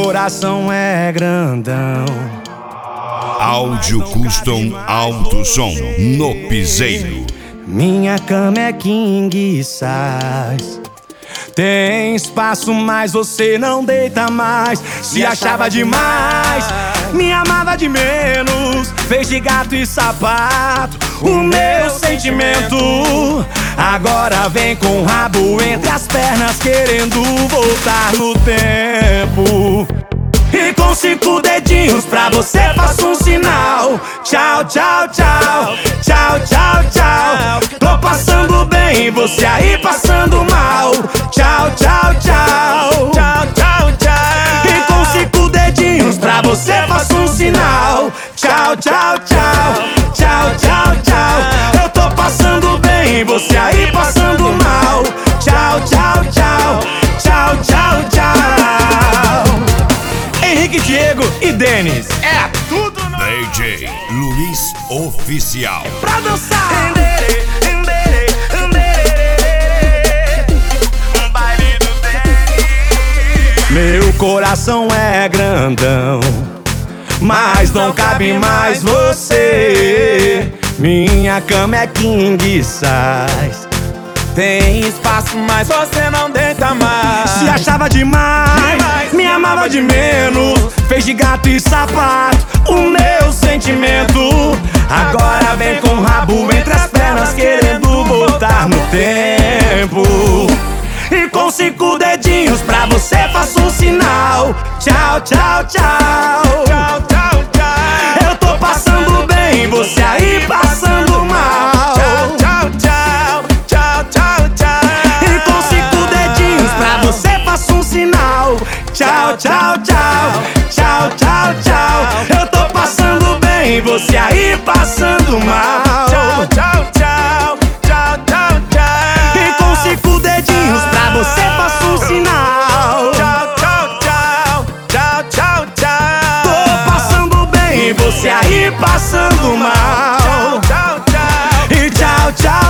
coração é grandão. Áudio Custom Alto Som no Piseiro. Minha cama é king size. Tem espaço, mas você não deita mais. Se achava demais, me amava de menos. Fez de gato e sapato o meu sentimento. Agora vem com o rabo entre as pernas, querendo voltar no tempo. E com 5 dedinhos pra você faço um sinal. Tchau, tchau, tchau. Tchau, tchau, tchau. Tô passando bem, você aí passando mal. Tchau, tchau, tchau. Tchau, tchau, tchau. E com 5 dedinhos pra você faço um sinal. Tchau, tchau, tchau. Tchau, tchau, tchau. Eu tô passando bem, você aí passando mal. Tchau, tchau, tchau. Tchau, tchau, tchau. Henrique, Diego e Denis. É tudo no DJ Luiz Oficial. pra dançar. Baile do Denis. Meu coração é grandão, mas não cabe mais você. Minha cama é king size. Tem espaço, mas você não deita mais. Se achava demais, me amava de menos. Fez de gato e sapato o meu sentimento. Agora vem com o rabo entre as pernas, querendo voltar no tempo. E com 5 dedinhos pra você faço um sinal. Tchau, tchau, tchau. Tchau, tchau, tchau. Eu tô passando bem, você aí passando mal. Tchau, tchau, tchau. Tchau, tchau, tchau. E com 5 dedinhos pra você faço um sinal. Tchau, tchau, tchau. Tchau, tchau, tchau. Eu tô passando bem, você aí passando mal. Tchau, tchau, tchau. Tchau, tchau, tchau. E com 5 dedinhos pra você faço um sinal. Tchau, tchau, tchau. Tchau, tchau, tchau. Tô passando bem, você aí passando mal. Tchau, tchau, tchau. E tchau, tchau.